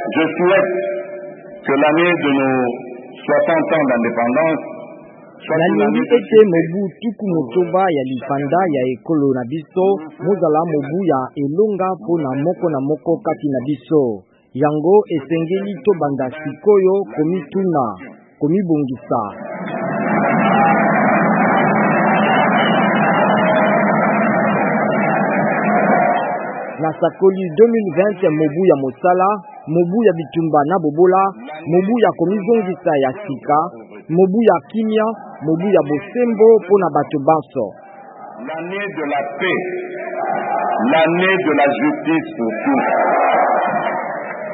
Je souhaite que l'année de nos 60 ans d'indépendance nalingi ete mobu tuku motoba ya lipanda ya ekolo na biso mozala mobu ya elonga mpona moko kati na biso. Yango esengeli tobanda sikoyo komituna, komibongisa. Na sakoli 2020 mobu ya mosala, mobu ya bitumba na bobola, mobu ya komizongisa ya sika, mobu ya kimia, mobu ya bosembo pona bato banso. L'année de la paix, l'année de la justice pour tous.